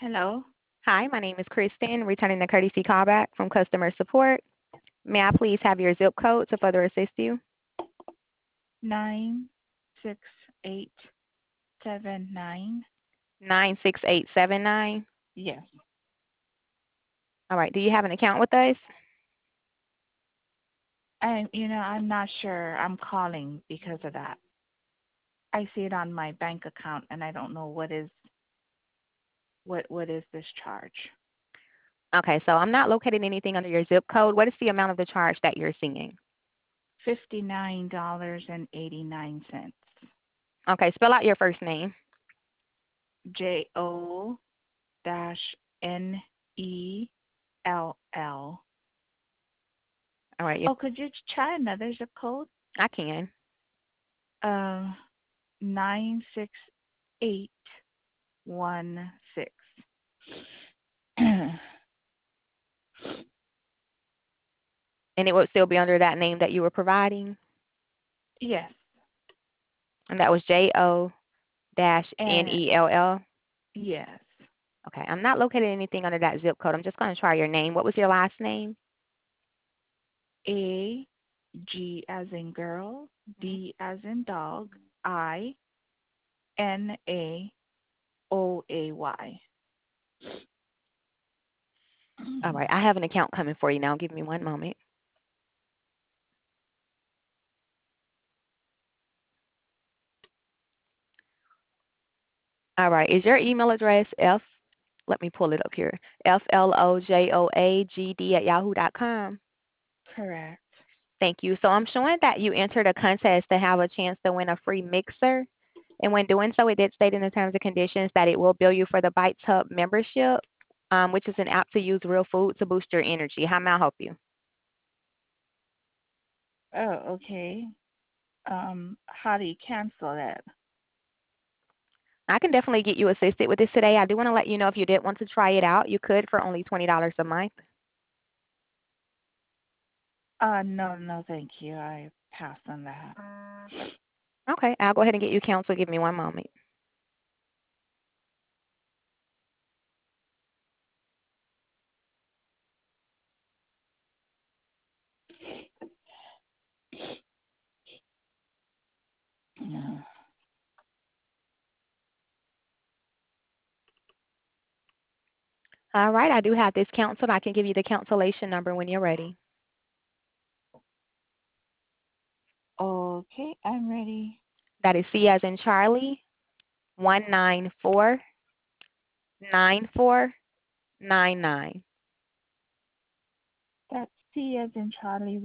Hello. Hi, my name is Kristen, returning the courtesy callback from customer support. May I please have your zip code to further assist you? 96879. 96879. Yes. All right. Do you have an account with us? I'm not sure. I'm calling because of that. I see it on my bank account and I don't know what is this charge. Okay, so I'm not locating anything under your zip code. What is the amount of the charge that you're seeing? $59.89. Okay, spell out your first name. JO dash NELL. All right, Oh, could you try another zip code? I can. Uh 96816. And it would still be under that name that you were providing? Yes. And that was JO dash And NELL? yes. Okay, I'm not locating anything under that zip code. I'm just going to try your name. What was your last name? A G as in girl, Mhm. D as in dog, INAOAY. All right, I have an account coming for you now. Give me one moment. All right, is your email address let me pull it up here, flojoagd@yahoo.com? Correct. Thank you. So I'm showing that you entered a contest to have a chance to win a free mixer. And when doing so, it did state in the terms and conditions that it will bill you for the Bites Hub membership, which is an app to use real food to boost your energy. How may I help you? Oh, okay. How do you cancel that? I can definitely get you assisted with this today. I do want to let you know if you did want to try it out, you could for only $20 a month. No, no, thank you. I pass on that. Okay, I'll go ahead and get you counseled. Give me one moment. Yeah. All right, I do have this counseled. I can give you the cancellation number when you're ready. Okay, I'm ready. That is C as in Charlie, 1949499. That's T as in Charlie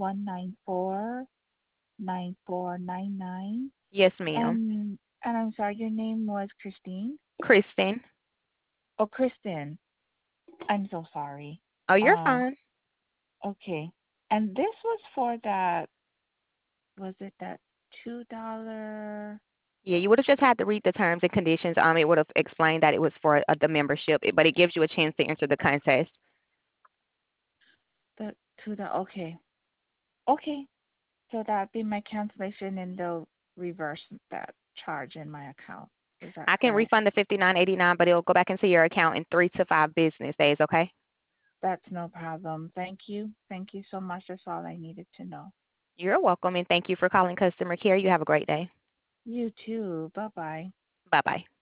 1949499. Yes, ma'am. And I'm sorry, your name was Christine? Kristen. Oh, Kristen. I'm so sorry. Oh, you're Uh, fine. okay. And this was for that, was it that $2? Yeah, you would have just had to read the terms and conditions. It would have explained that it was for the membership, but it gives you a chance to enter the contest. The $2. Okay. Okay. So that'd be my cancellation and they'll reverse that charge in my account. Is that I can correct? refund the 59.89, but it'll go back into your account in 3 to 5 business days. Okay. That's no problem. Thank you. Thank you so much. That's all I needed to know. You're welcome, and thank you for calling customer care. You have a great day. You too. Bye bye. Bye bye.